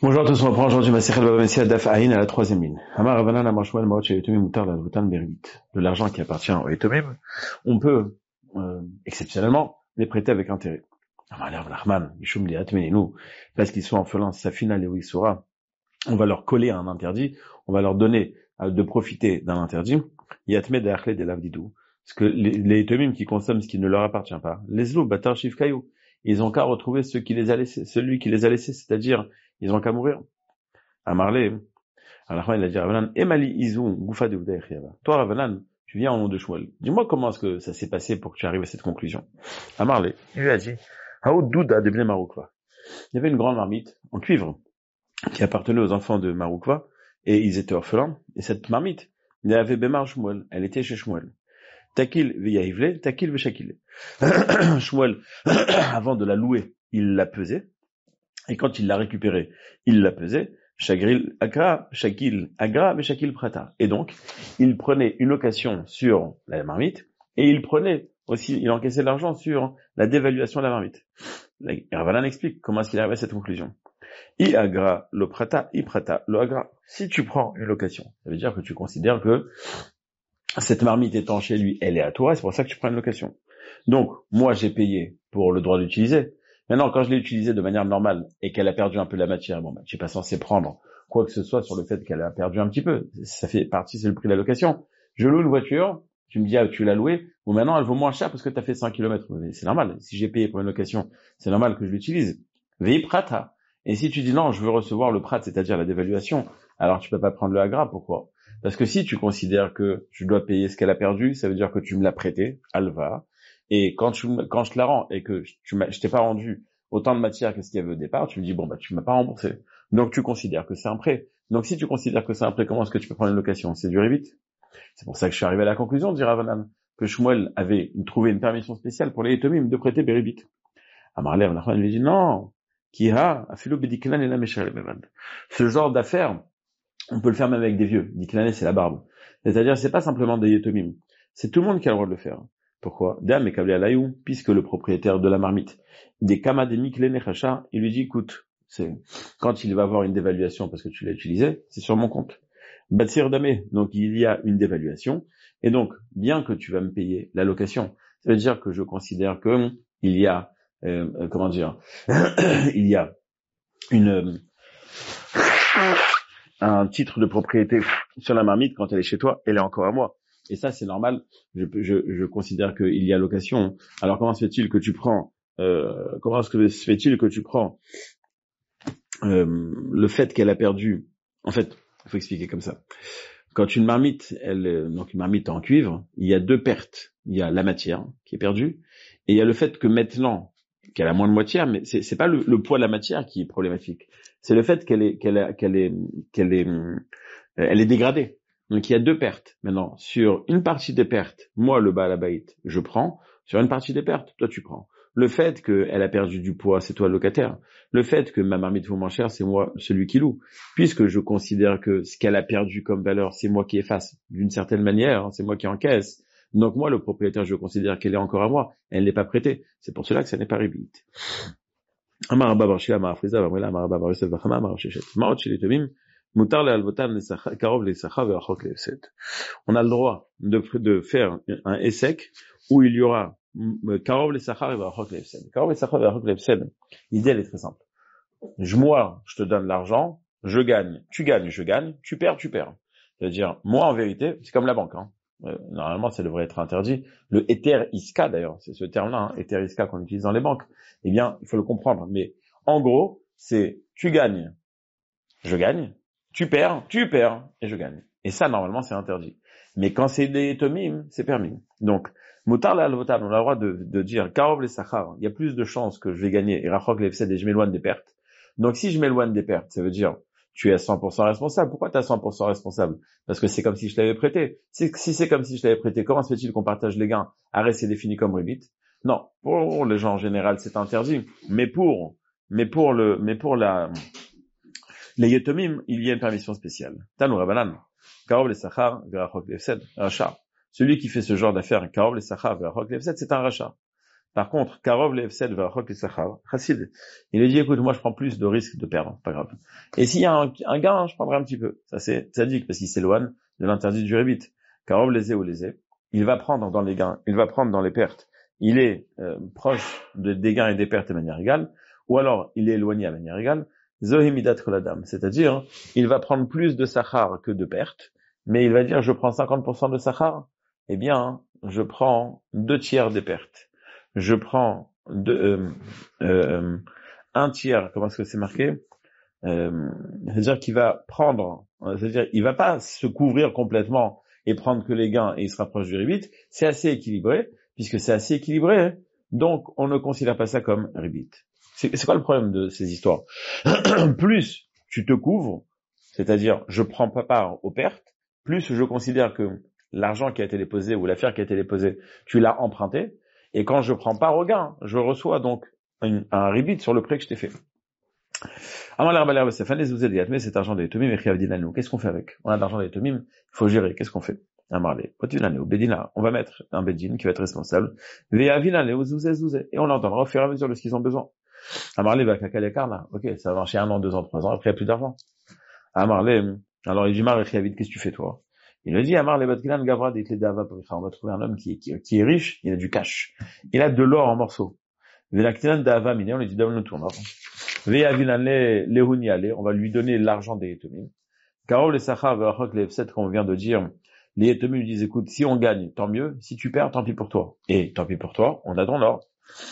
Bonjour à tous, on reprend aujourd'hui Masechet Baba Messiah Daf Aïn à la troisième ligne. Amar Ravanan Amar Shmuel Maot Shel Yetomim Mutar Lalvutan Berbit. De l'argent qui appartient aux Yetomim, on peut, exceptionnellement, les prêter avec intérêt. Amar Rav Nachman, Mishum Liat Meninu, parce qu'ils sont orphelins, Safina Lewisura, on va leur coller un interdit, on va leur donner de profiter d'un interdit, Yatme de Achle de Lavdidou. Parce que les Yetomim qui consomment ce qui ne leur appartient pas, les Zlou, Batar Shivkayou, ils ont qu'à retrouver celui qui les a laissés, c'est-à-dire, ils ont qu'à mourir. À Marley, alors il a dit Ravanan, Emali Izou, Goufa de Vouda Echiava. Toi, Ravanan, tu viens au nom de Shmuel. Dis-moi comment est-ce que ça s'est passé pour que tu arrives à cette conclusion. À Marley, il lui a dit, Haoud Douda de Bnei Maroukva. Il y avait une grande marmite en cuivre qui appartenait aux enfants de Maroukva et ils étaient orphelins. Et cette marmite, il avait Bemar Shmuel. Elle était chez Shmuel. Takil v'yaivle, takil v'shakil. Shmuel, avant de la louer, il la pesait. Et quand il l'a récupérée, il la pesait. Shagril agra, shakil agra, mais shakil prata. Et donc, il prenait une location sur la marmite, et il prenait aussi, il encaissait l'argent sur la dévaluation de la marmite. Ravanan explique comment est-ce qu'il arrive à cette conclusion. I agra lo prata, i prata lo agra. Si tu prends une location, ça veut dire que tu considères que cette marmite étant chez lui, elle est à toi, et c'est pour ça que tu prends une location. Donc, moi, j'ai payé pour le droit d'utiliser. Maintenant, quand je l'ai utilisée de manière normale et qu'elle a perdu un peu la matière, bon, je suis pas censé prendre quoi que ce soit sur le fait qu'elle a perdu un petit peu. Ça fait partie, c'est le prix de la location. Je loue une voiture, tu me dis, ah, tu l'as louée, bon, maintenant, elle vaut moins cher parce que tu as fait 100 kilomètres. Mais c'est normal. Si j'ai payé pour une location, c'est normal que je l'utilise. Vei prata. Et si tu dis non, je veux recevoir le prat, c'est-à-dire la dévaluation, alors tu peux pas prendre le agra. Pourquoi? Parce que si tu considères que je dois payer ce qu'elle a perdu, ça veut dire que tu me l'as prêté, alva. Et quand je te la rends et que je t'ai pas rendu autant de matière que ce qu'il y avait au départ, tu me dis, bon, tu m'as pas remboursé. Donc, tu considères que c'est un prêt. Donc, si tu considères que c'est un prêt, comment est-ce que tu peux prendre une location? C'est du rébit. C'est pour ça que je suis arrivé à la conclusion, dit Ravanan, que Shmuel avait trouvé une permission spéciale pour les Yetomim de prêter Béribit. Amarle, Ravanan lui dit, non, Kiha, afilo bediklan et la meshal mevad. Ce genre d'affaires, on peut le faire même avec des vieux. Diklan, c'est la barbe. C'est-à-dire, c'est pas simplement des Yetomim. C'est tout le monde qui a le droit de le faire. Pourquoi? Dame et Kablé Alayou, puisque le propriétaire de la marmite, des Kama des Mikle Nechacha, il lui dit, écoute, c'est, quand il va avoir une dévaluation parce que tu l'as utilisé, c'est sur mon compte. Batsir Damé, donc il y a une dévaluation, et donc, bien que tu vas me payer la location, ça veut dire que je considère que il y a, comment dire, il y a une, un titre de propriété sur la marmite quand elle est chez toi, elle est encore à moi. Et ça, c'est normal. Je considère qu'il y a location. Alors, comment se fait-il que tu prends, le fait qu'elle a perdu, en fait, il faut expliquer comme ça. Quand une marmite, donc une marmite en cuivre, il y a deux pertes. Il y a la matière qui est perdue, et il y a le fait que maintenant, qu'elle a moins de matière, mais c'est pas le poids de la matière qui est problématique. C'est le fait elle est dégradée. Donc il y a deux pertes. Maintenant, sur une partie des pertes, moi, le Baal Habayit, je prends. Sur une partie des pertes, toi, tu prends. Le fait qu'elle a perdu du poids, c'est toi le locataire. Le fait que ma marmite vaut moins cher, c'est moi, celui qui loue. Puisque je considère que ce qu'elle a perdu comme valeur, c'est moi qui efface. D'une certaine manière, c'est moi qui encaisse. Donc moi, le propriétaire, je considère qu'elle est encore à moi. Elle n'est pas prêtée. C'est pour cela que ça n'est pas rébite. Amar Abba Bar Shila, Amar Friza, Amar Abba Bar Yosef, Bachama, Amar Shechet. Maot Shel Yetomim, Mutar le'alvotan karov le'sacha ve'achok le'efsed. On a le droit de faire un essek où il y aura karov le'sacha ve'achok le'efsed. Karov le'sacha ve'achok le'efsed. L'idée, elle est très simple. Moi, je te donne l'argent, je gagne, tu gagnes, je gagne, tu perds, tu perds. C'est-à-dire, moi, en vérité, c'est comme la banque, hein. Normalement, ça devrait être interdit. Le Ether Iska, d'ailleurs, c'est ce terme-là, hein, Ether Iska qu'on utilise dans les banques. Eh bien, il faut le comprendre. Mais, en gros, c'est, tu gagnes, je gagne, tu perds, et je gagne. Et ça, normalement, c'est interdit. Mais quand c'est des tomim, c'est permis. Donc, Mutar al-Votan, on a le droit de dire, Karov les Sachar, il y a plus de chances que je vais gagner, et Rachok l'Efsed, et je m'éloigne des pertes. Donc, si je m'éloigne des pertes, ça veut dire, tu es à 100% responsable. Pourquoi tu es à 100% responsable? Parce que c'est comme si je l'avais prêté. Si c'est comme si je l'avais prêté, comment se fait-il qu'on partage les gains? Arrête, c'est défini comme rébit. Non. Pour les gens en général, c'est interdit. Mais pour les Yetomim, il y a une permission spéciale. Tanou Rabanan. Karov les Sachar, Verachok l'Efsed, rachat. Celui qui fait ce genre d'affaires, Karov les Sachar, Verachok l'Efsed, c'est un rachat. Par contre, Karov le F7 va Rok le Sachar, Chassid, il lui dit, écoute, moi je prends plus de risques de perdre, pas grave. Et s'il y a un gain, je prendrai un petit peu. Ça c'est sadique, parce qu'il s'éloigne de l'interdit du rébit. Karov lésé ou lésé, il va prendre dans les gains, il va prendre dans les pertes. Il est proche des gains et des pertes de manière égale, ou alors il est éloigné à manière égale. Zohimidat koladam, c'est-à-dire, il va prendre plus de Sachar que de pertes, mais il va dire, je prends 50% de Sachar, eh bien, je prends 2 tiers des pertes. Je prends un tiers, comment est-ce que c'est marqué? C'est-à-dire qu'il va prendre, c'est-à-dire il va pas se couvrir complètement et prendre que les gains et il se rapproche du ribit. C'est assez équilibré, puisque c'est assez équilibré, hein, donc on ne considère pas ça comme ribit. C'est quoi le problème de ces histoires? Plus tu te couvres, c'est-à-dire je prends pas part aux pertes, plus je considère que l'argent qui a été déposé ou l'affaire qui a été déposée, tu l'as emprunté, et quand je prends part au gain, je reçois donc un ribit sur le prêt que je t'ai fait. Mais cet argent des Tomim, qu'est-ce qu'on fait avec? On a de l'argent des Tomim, il faut gérer, qu'est-ce qu'on fait? On va mettre un Bedin qui va être responsable, et on leur donnera au fur et à mesure de ce qu'ils ont besoin. Ok, ça va marcher 1 an, 2 ans, 3 ans, après il n'y a plus d'argent. Alors il dit, qu'est-ce que tu fais toi? Il me dit, on va trouver un homme qui est riche, il a du cash, il a de l'or en morceaux. On lui dit, donne-nous ton or. On va lui donner l'argent des Yetomim. Karol et Sachar, comme on vient de dire, les Yetomim lui disent, écoute, si on gagne, tant mieux, si tu perds, tant pis pour toi. Et tant pis pour toi, on a ton or.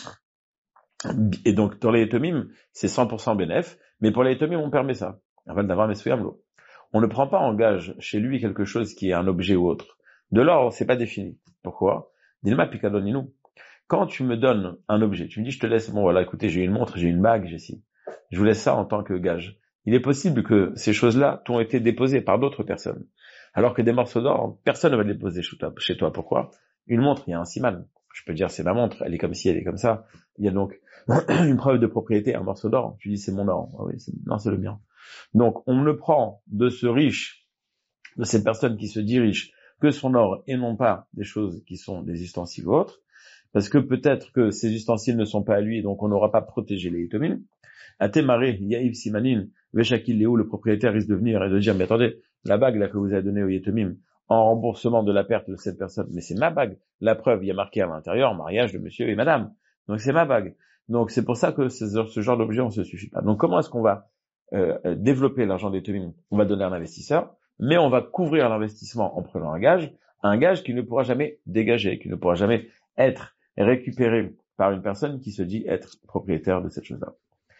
Et donc, dans les Yetomim, c'est 100% bénéf, mais pour les Yetomim, on permet ça. On ne prend pas en gage chez lui quelque chose qui est un objet ou autre. De l'or, c'est pas défini. Pourquoi? Dilma pikadoninu. Quand tu me donnes un objet, tu me dis, je te laisse, bon voilà, écoutez, j'ai une montre, j'ai une bague, j'ai ci. Je vous laisse ça en tant que gage. Il est possible que ces choses-là t'ont été déposées par d'autres personnes. Alors que des morceaux d'or, personne ne va les déposer chez toi. Pourquoi? Une montre, il y a un siman. Je peux dire, c'est ma montre, elle est comme ci, elle est comme ça. Il y a donc une preuve de propriété, un morceau d'or. Tu dis, c'est mon or. Ah oui, non, c'est le mien. Donc, on ne prend de ce riche, de cette personne qui se dit riche, que son or et non pas des choses qui sont des ustensiles ou autres. Parce que peut-être que ces ustensiles ne sont pas à lui, et donc on n'aura pas protégé les Yetomim. Atémaré, Yaïv Simanin, Veshakil Léo, le propriétaire risque de venir et de dire, mais attendez, la bague là que vous avez donnée au Yetomim, en remboursement de la perte de cette personne, mais c'est ma bague. La preuve, il y a marqué à l'intérieur, mariage de monsieur et madame. Donc c'est ma bague. Donc c'est pour ça que ce genre d'objet, on se suffit pas. Donc comment est-ce qu'on va développer l'argent des Yetomim? On va donner à un investisseur, mais on va couvrir l'investissement en prenant un gage qui ne pourra jamais dégager, qui ne pourra jamais être récupéré par une personne qui se dit être propriétaire de cette chose-là.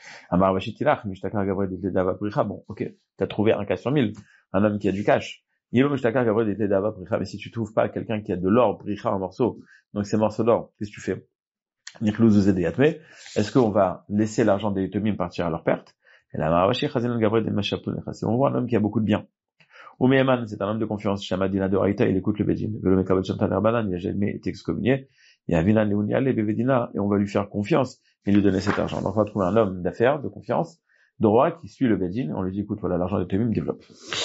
Bon, ok, t'as trouvé un cas sur 1000, un homme qui a du cash. Mais si tu trouves pas quelqu'un qui a de l'or, bricha en morceaux, donc ces morceaux d'or, qu'est-ce que tu fais? Est-ce qu'on va laisser l'argent des Yetomim partir à leur perte? Et là, on voit un homme qui a beaucoup de biens. Oumeman, c'est un homme de confiance. Shamadina de Raïta, il écoute le Bedin. Il n'a jamais été excommunié. Il y a Vinan Leunial et Bevedina, et on va lui faire confiance et lui donner cet argent. Donc on va trouver un homme d'affaires, de confiance, de roi, qui suit le Bedin. On lui dit, écoute, voilà, l'argent de Temim, développe.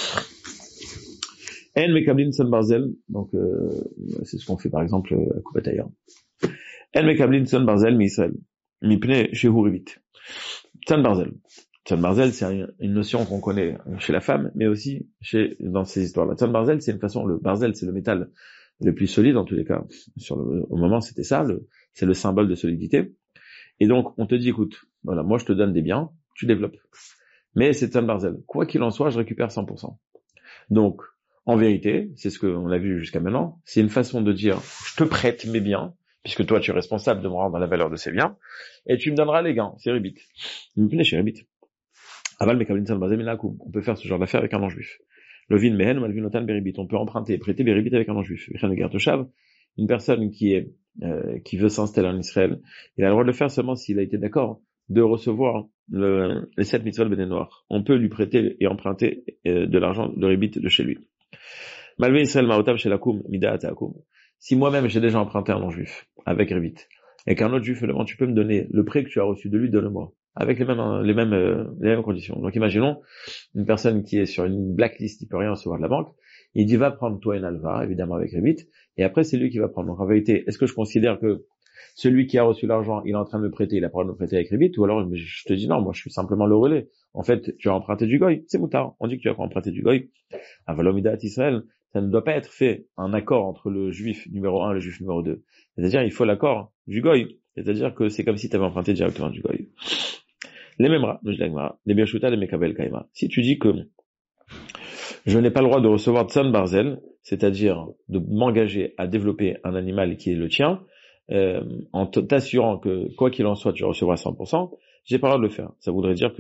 En Mekablin Son Barzel, donc c'est ce qu'on fait par exemple à Koubataïa. En Mekablin Son Barzel, mi Israël. Mipne chez Hurivit. Son Barzel. Son Barzel, c'est une notion qu'on connaît chez la femme, mais aussi dans ces histoires-là. Son Barzel, c'est une façon, le Barzel, c'est le métal le plus solide en tous les cas. Au moment, c'était ça, c'est le symbole de solidité. Et donc, on te dit, écoute, voilà, moi je te donne des biens, tu développes. Mais c'est Tzan Barzel. Quoi qu'il en soit, je récupère 100%. Donc, en vérité, c'est ce qu'on a vu jusqu'à maintenant, c'est une façon de dire, je te prête mes biens, puisque toi tu es responsable de me rendre la valeur de ces biens, et tu me donneras les gains, c'est Ribit. Chez Ribit. Aval Mekablin Tzan Barzel Minakum. On peut faire ce genre d'affaire avec un non-juif. Lovin Mehen, Malvin Otan Beribit. On peut emprunter et prêter Beribit avec un non-juif. Une personne qui veut s'installer en Israël, il a le droit de le faire seulement s'il a été d'accord de recevoir les 7 mitzvot béné noirs. On peut lui prêter et emprunter de l'argent de Ribit de chez lui. Malvé Israël Maotam chez Lakoum, Mida Akum. Si moi-même j'ai déjà emprunté un non-juif avec Ribit, et qu'un autre juif me demande, tu peux me donner le prêt que tu as reçu de lui, donne-le-moi. Avec les mêmes conditions. Donc imaginons une personne qui est sur une blacklist, il peut rien recevoir de la banque, il dit va prendre toi une alva, évidemment avec Ribit, et après c'est lui qui va prendre. Donc en vérité, est-ce que je considère que Celui qui a reçu l'argent, il est en train de me prêter, il a pas le droit de me prêter avec rébit, ou alors je te dis non, moi je suis simplement le relais. En fait, tu as emprunté du goy, c'est moutard. On dit que tu as emprunté du goy. Avalomidat Israël, ça ne doit pas être fait un accord entre le juif numéro 1 et le juif numéro 2. C'est-à-dire, il faut l'accord du goy. C'est-à-dire que c'est comme si tu avais emprunté directement du goy. Les mêmes les Birshuta, les Mekabel Kaima. Si tu dis que je n'ai pas le droit de recevoir Tsan Barzel, c'est-à-dire de m'engager à développer un animal qui est le tien, en t'assurant que, quoi qu'il en soit, tu recevras 100%, j'ai pas le droit de le faire. Ça voudrait dire que,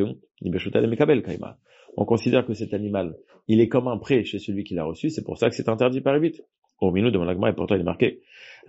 on considère que cet animal, il est comme un prêt chez celui qui l'a reçu, c'est pour ça que c'est interdit par Rébit. Au milieu de mon agma, et pourtant il est marqué,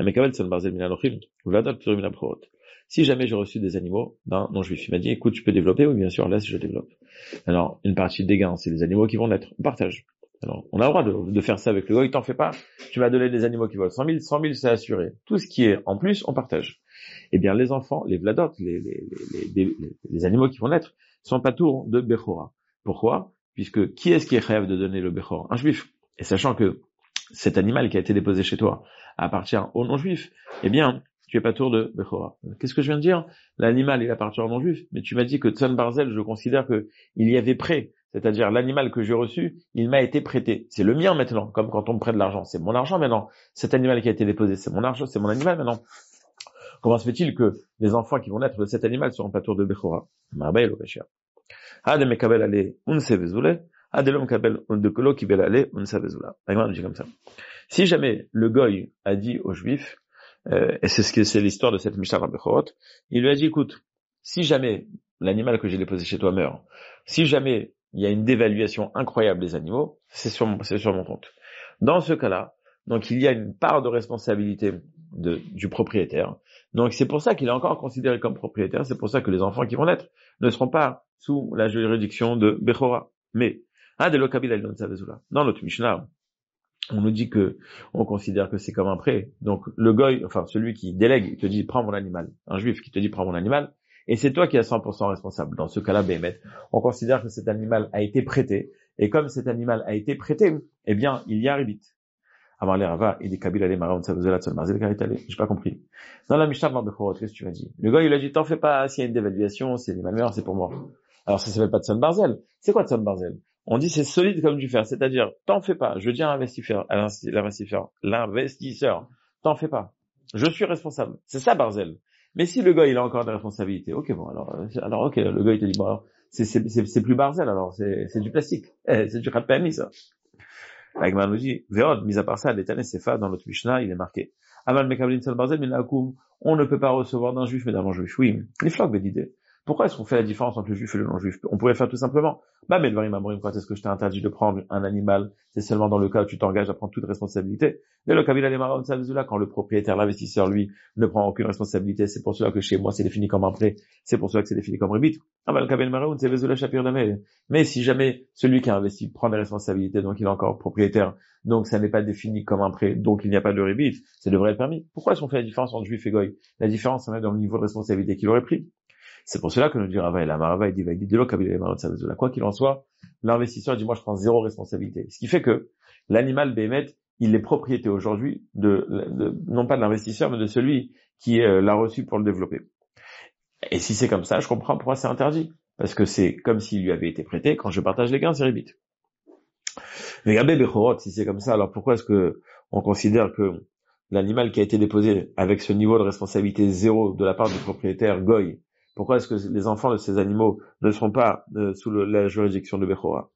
si jamais j'ai reçu des animaux d'un non-juif, il m'a dit, écoute, tu peux développer? Oui, bien sûr, laisse, je développe. Alors, une partie des gains, c'est les animaux qui vont naître. On partage. Alors, on a le droit de faire ça avec le goy, t'en fais pas. Tu vas donner des animaux qui valent 100 000, c'est assuré. Tout ce qui est en plus, on partage. Eh bien, les enfants, les vladot, les animaux qui vont naître, sont pas tours de Bechora. Pourquoi? Puisque qui est-ce qui est rêve de donner le Bechor? Un juif. Et sachant que cet animal qui a été déposé chez toi appartient au non-juif, eh bien, tu es pas tour de Bechora. Qu'est-ce que je viens de dire? L'animal, il appartient au non-juif, mais tu m'as dit que Tzon Barzel, je considère que il y avait prêt. C'est-à-dire, l'animal que j'ai reçu, il m'a été prêté. C'est le mien maintenant, comme quand on me prête de l'argent. C'est mon argent maintenant. Cet animal qui a été déposé, c'est mon argent, c'est mon animal maintenant. Comment se fait-il que les enfants qui vont naître de cet animal seront pas tour de Bechora? Dit comme ça. Si jamais le goy a dit au juif, et c'est l'histoire de cette Mishnah Bechorot, il lui a dit, écoute, si jamais l'animal que j'ai déposé chez toi meurt, si jamais il y a une dévaluation incroyable des animaux, c'est sur mon compte. Dans ce cas-là, donc il y a une part de responsabilité du propriétaire. Donc c'est pour ça qu'il est encore considéré comme propriétaire, c'est pour ça que les enfants qui vont naître ne seront pas sous la juridiction de Bechora. Mais, dans notre Mishnah, on nous dit que, on considère que c'est comme un prêt. Donc, le goy, enfin, celui qui délègue, il te dit, prends mon animal. Un juif qui te dit, prends mon animal. Et c'est toi qui es 100% responsable. Dans ce cas-là, Béhémet, on considère que cet animal a été prêté. Et comme cet animal a été prêté, eh bien, il y a rébit. Avant les Rava, et des Kabila, les Marons, j'ai pas compris. Dans la Mishnah, qu'est-ce que tu m'as dit? Le goy, il a dit, t'en fais pas, s'il y a une dévaluation, c'est l'animal meurt, c'est pour moi. Alors, ça s'appelle pas Tzon Barzel. C'est quoi Tzon Barzel? On dit c'est solide comme du fer, c'est-à-dire, t'en fais pas. Je dis à l'investisseur, t'en fais pas. Je suis responsable. C'est ça, Barzel. Mais si le gars, il a encore des responsabilités, ok, bon, alors, ok, le gars, il te dit, bon, alors, c'est plus Barzel, alors, c'est du plastique. C'est du Khatpani, ça. Agman nous dit, Véod, mis à part ça, l'éternel Sefa, dans notre Mishnah, il est marqué. Amal Mekablin Sal Barzel, Minakoum, on ne peut pas recevoir d'un juif, mais d'un non-juif. Oui, les flocs, d'idée. Pourquoi est-ce qu'on fait la différence entre le juif et le non-juif? On pourrait faire tout simplement, quand est-ce que je t'ai interdit de prendre un animal? C'est seulement dans le cas où tu t'engages à prendre toute responsabilité. Mais le Kabila les Maron Savzula, quand le propriétaire, l'investisseur, lui, ne prend aucune responsabilité, c'est pour cela que chez moi, c'est défini comme un prêt. C'est pour cela que c'est défini comme rébit. Le Kabila Maron, c'est Vezula Shapir Damel. Mais si jamais celui qui a investi prend des responsabilités, donc il est encore propriétaire, donc ça n'est pas défini comme un prêt, donc il n'y a pas de rébit, ça devrait être permis. Pourquoi est-ce qu'on fait la différence entre juif et goy? La différence, c'est même dans le niveau de responsabilité qu'il aurait pris. C'est pour cela que nous dit Rava et la Marava, il dit, quoi qu'il en soit, l'investisseur dit, moi, je prends zéro responsabilité. Ce qui fait que l'animal Béhémet, il est propriété aujourd'hui non pas de l'investisseur, mais de celui qui l'a reçu pour le développer. Et si c'est comme ça, je comprends pourquoi c'est interdit. Parce que c'est comme s'il lui avait été prêté, quand je partage les gains, c'est rébit. Mais Gabé Bechorot, si c'est comme ça, alors pourquoi est-ce que on considère que l'animal qui a été déposé avec ce niveau de responsabilité zéro de la part du propriétaire Goy, pourquoi est-ce que les enfants de ces animaux ne seront pas sous la juridiction de Bechora?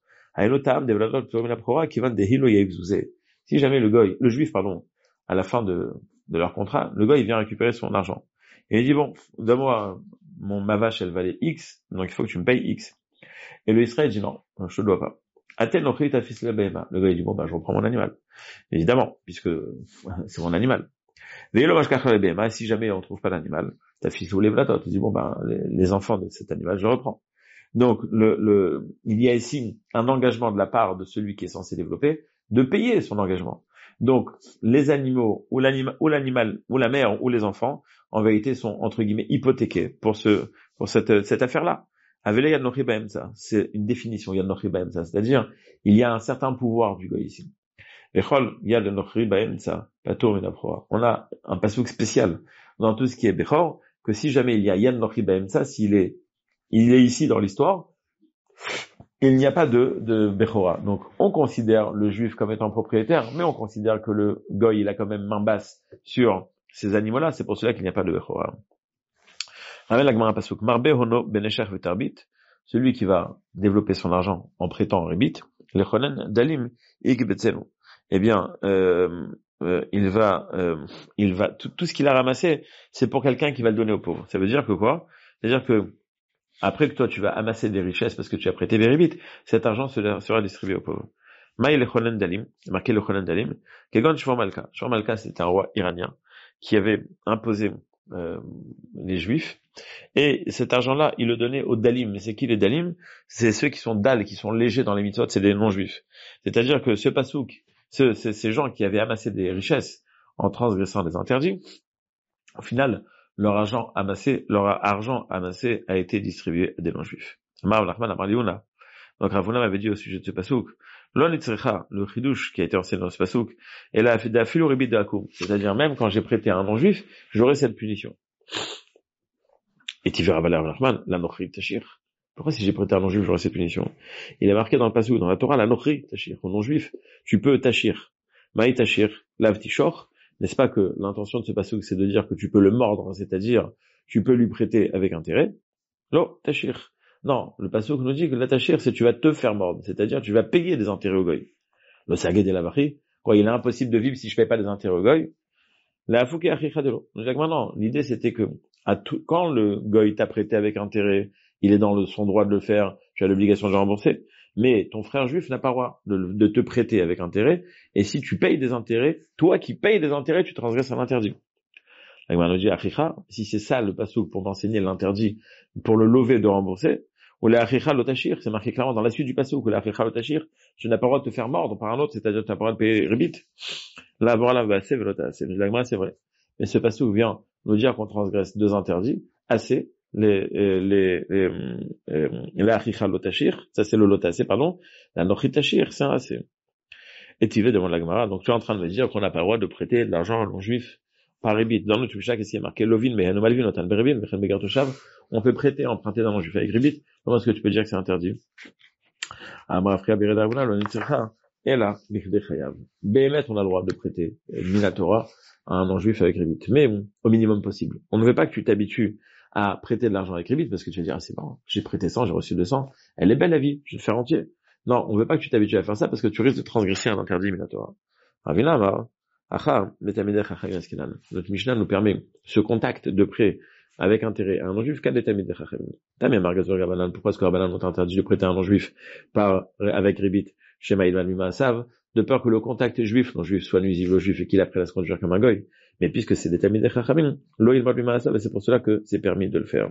Si jamais le juif, à la fin de leur contrat, le goy, il vient récupérer son argent. Et il dit, bon, donne-moi ma vache, elle valait X, donc il faut que tu me payes X. Et le Israël dit, non, je ne dois pas. Le gars, il dit, bon, je reprends mon animal. Évidemment, puisque c'est mon animal. Si jamais on trouve pas d'animal, ta fils ou les vlatot, tu dis, bon, les enfants de cet animal, je reprends. Donc, il y a ici un engagement de la part de celui qui est censé développer, de payer son engagement. Donc, les animaux, ou l'animal, ou la mère, ou les enfants, en vérité, sont, entre guillemets, hypothéqués pour cette affaire-là. C'est une définition, c'est-à-dire, il y a un certain pouvoir du goy ici. On a un passouk spécial dans tout ce qui est Bechor, que si jamais il y a Yan Nochi Baemsa, il est ici dans l'histoire, il n'y a pas de Bechora. Donc, on considère le juif comme étant propriétaire, mais on considère que le Goy, il a quand même main basse sur ces animaux-là. C'est pour cela qu'il n'y a pas de Bechora. Ramène la Gemara Pasuk. Marbe Hono Beneshach Vetarbit. Celui qui va développer son argent en prêtant en rébit, le Chonen Dalim Ikbetzenu. Eh bien, il va, tout ce qu'il a ramassé, c'est pour quelqu'un qui va le donner aux pauvres. Ça veut dire que quoi? C'est-à-dire que, après que toi tu vas amasser des richesses parce que tu as prêté des rébit, cet argent sera distribué aux pauvres. Maï le Chonen Dalim, marqué le Chonen Dalim, Kegon Shvor Malka. Shvor Malka, c'était un roi iranien qui avait imposé les juifs, et cet argent-là, il le donnait aux dalim. Mais c'est qui les dalim? C'est ceux qui sont dal, qui sont légers dans les mitzvot, c'est des non-juifs. C'est-à-dire que ce pasouk, ces gens qui avaient amassé des richesses en transgressant des interdits, au final, leur argent amassé a été distribué à des non-juifs. Donc Ravuna m'avait dit au sujet de ce pasouk, le chidouche qui a été enseigné dans ce pasouk, et la filu ribit de hakoum, c'est-à-dire même quand j'ai prêté à un non-juif, j'aurai cette punition. Et tu verras Valer Nachman, la nochri tachir. Pourquoi si j'ai prêté à un non-juif, j'aurai cette punition? Il est marqué dans le pasouk, dans la Torah, la nochri tachir. Au non-juif, tu peux tachir. Maï tachir, lav tishor. N'est-ce pas que l'intention de ce pasouk, c'est de dire que tu peux le mordre, c'est-à-dire, tu peux lui prêter avec intérêt? Lo, tachir. Non, le pasouk nous dit que la tachir, c'est tu vas te faire mordre, c'est-à-dire tu vas payer des intérêts au goy. Le sagé de la vachi, quoi, il est impossible de vivre si je paye pas des intérêts au goy. La fouke achicha de l'eau. Maintenant, l'idée c'était que quand le goy t'a prêté avec intérêt, il est dans son droit de le faire, tu as l'obligation de le rembourser. Mais ton frère juif n'a pas le droit de te prêter avec intérêt. Et si tu payes des intérêts, toi qui payes des intérêts, tu transgresses un interdit. La Gemara nous dit achicha, si c'est ça le pasouk pour m'enseigner l'interdit, pour le lever de rembourser, ou la achicha l'otachir, c'est marqué clairement dans la suite du pasouk, ou la achicha l'otachir, tu n'as pas le droit de te faire mordre par un autre, c'est-à-dire que tu n'as pas le droit de payer rébit. Là, voilà, c'est vrai. Mais ce pasouk vient nous dire qu'on transgresse deux interdits, assez, la achicha l'otachir, ça c'est le lotacé, pardon, la nochitachir, c'est un assez. Et tu veux demande la Gemara, donc tu es en train de me dire qu'on n'a pas le droit de prêter de l'argent à un non-juif par rébit. Dans notre Mishnah, qu'est-ce qui est marqué? Lovin, mais Malvin, Notan Berevin, Mechen Begartoshav, on peut prêter, emprunter d'un non-juif avec rébit. Comment est-ce que tu peux dire que c'est interdit? Amrafria Beredavuna, l'onitzircha, et là, Bichdei Chayav. Béhémet, on a le droit de prêter, la Torah, à un non-juif avec rébit. Mais bon, au minimum possible. On ne veut pas que tu t'habitues à prêter de l'argent avec rébit, parce que tu vas dire, ah, c'est bon, j'ai prêté 100, j'ai reçu 200. Elle est belle la vie, je vais te faire entier. Non, on veut pas que tu t'habitues à faire ça, parce que tu risques de transgresser un interdit, la Torah. Ravina, va. Notre Mishnah nous permet ce contact de prêt avec intérêt à un non-juif qu'à des tamid chachamim. Pourquoi est-ce que Rabbanan ont interdit de prêter à un non-juif avec rébit chez Maïdman Mimaasav, de peur que le contact juif, non-juif, soit nuisible au juif et qu'il apprenne à se conduire comme un goy. Mais puisque c'est des tamid chachamim, lo Ilman Mimaasav, et c'est pour cela que c'est permis de le faire.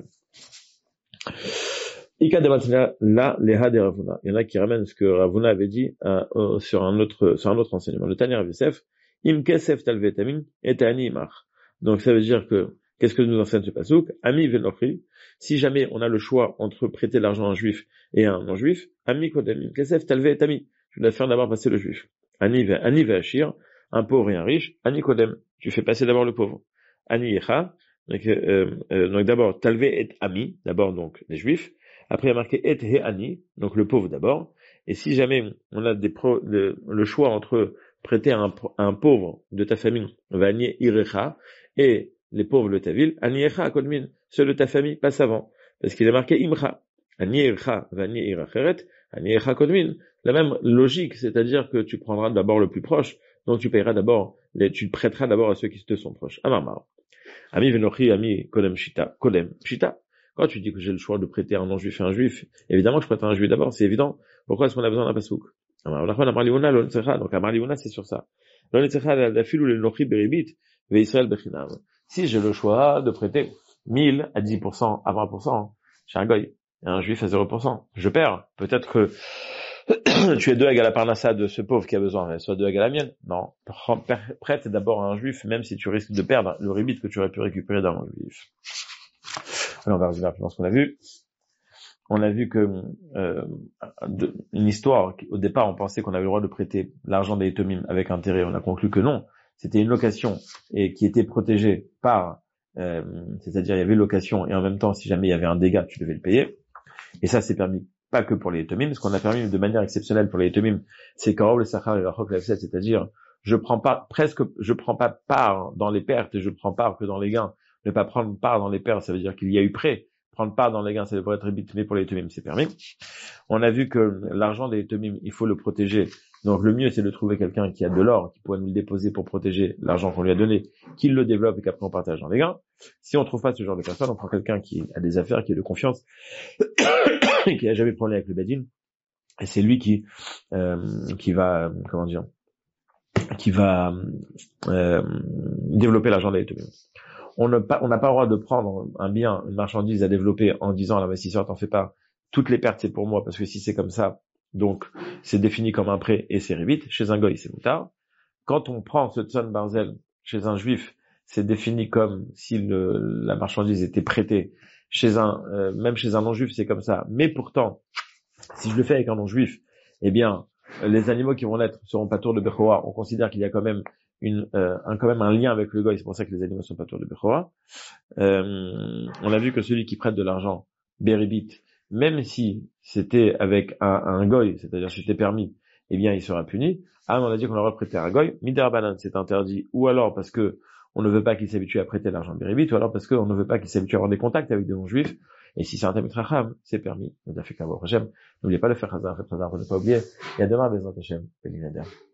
Ika de la leha de Ravuna. Il y en a qui ramènent ce que Ravuna avait dit sur un autre enseignement. Le Tanya Rav Yosef, Im kesef talve tamim et ani imach. Donc ça veut dire que, qu'est-ce que nous enseigne ce pasouk? Ami venochri. Si jamais on a le choix entre prêter l'argent à un juif et à un non-juif, ami kodem. Im kesef talve tami. Tu dois faire d'abord passer le juif. Ani ve'ashir. Un pauvre et un riche. Ani kodem. Tu fais passer d'abord le pauvre. Ani echa. Donc d'abord, talve et ami. D'abord donc les juifs. Après il y a marqué et he ani. Donc le pauvre d'abord. Et si jamais on a le choix entre prêter à un pauvre de ta famille, vanier irecha, et les pauvres de ta ville, aniecha kodmin, ceux de ta famille passe avant, parce qu'il est marqué imcha, aniecha, vanier iracheret, aniecha kodmin, la même logique, c'est-à-dire que tu prendras d'abord le plus proche, donc tu payeras d'abord, tu prêteras d'abord à ceux qui te sont proches. Amarmar. Ami venochi, ami kodem shita. Quand tu dis que j'ai le choix de prêter à un non-juif et un juif, évidemment que je prête à un juif d'abord, c'est évident. Pourquoi est-ce qu'on a besoin d'un pasouk? Donc Amarliuna, c'est sur ça. Si j'ai le choix de prêter 1000 à 10%, à 20%, chez un goy, et un juif à 0%, je perds. Peut-être que tu es 2 égales à la parnassa de ce pauvre qui a besoin, soit 2 égales à la mienne. Non. Prête d'abord à un juif, même si tu risques de perdre le rébit que tu aurais pu récupérer d'un juif. Alors on va revenir à ce qu'on a vu. On a vu que une histoire, au départ on pensait qu'on avait le droit de prêter l'argent des Etomim avec intérêt, on a conclu que non, c'était une location et qui était protégée par c'est-à-dire il y avait location et en même temps si jamais il y avait un dégât, tu devais le payer. Et ça c'est permis pas que pour les Yetomim, ce qu'on a permis de manière exceptionnelle pour les Yetomim, c'est Karov le Sachar et le Chok Lefset, c'est-à-dire je prends pas part dans les pertes et je prends part que dans les gains. Ne pas prendre part dans les pertes, ça veut dire qu'il y a eu prêt. Prendre part dans les gains, ça devrait être ébité, mais pour les Yetomim, c'est permis. On a vu que l'argent des Yetomim, il faut le protéger. Donc le mieux, c'est de trouver quelqu'un qui a de l'or, qui pourrait nous le déposer pour protéger l'argent qu'on lui a donné, qu'il le développe et qu'après on partage dans les gains. Si on trouve pas ce genre de personne, on prend quelqu'un qui a des affaires, qui est de confiance, qui a jamais de problème avec le Bedin. Et c'est lui qui va, développer l'argent des Yetomim. On n'a pas le droit de prendre un bien, une marchandise à développer en disant à l'investisseur, t'en fais pas, toutes les pertes c'est pour moi, parce que si c'est comme ça, donc c'est défini comme un prêt et c'est rébite. Chez un goy, c'est moutard. Quand on prend ce tzon barzel chez un juif, c'est défini comme si la marchandise était prêtée. Même chez un non-juif, c'est comme ça. Mais pourtant, si je le fais avec un non-juif, eh bien, les animaux qui vont naître seront pas tours de Bechora. On considère qu'il y a quand même un lien avec le goy. C'est pour ça que les animaux sont pas tours de Bechora. On a vu que celui qui prête de l'argent, Beribit, même si c'était avec un goy, c'est-à-dire c'était permis, eh bien, il sera puni. Ah, on a dit qu'on aurait prêté un goy. Midarbanan, c'est interdit. Ou alors parce que on ne veut pas qu'il s'habitue à prêter l'argent de Beribit, ou alors parce qu'on ne veut pas qu'il s'habitue à avoir des contacts avec des non-juifs. Et si c'est un Talmid Chacham, c'est permis. N'oubliez pas de faire Chazar, pour ne pas oublier. Il y a demain, Bezrat Hashem, Belineder.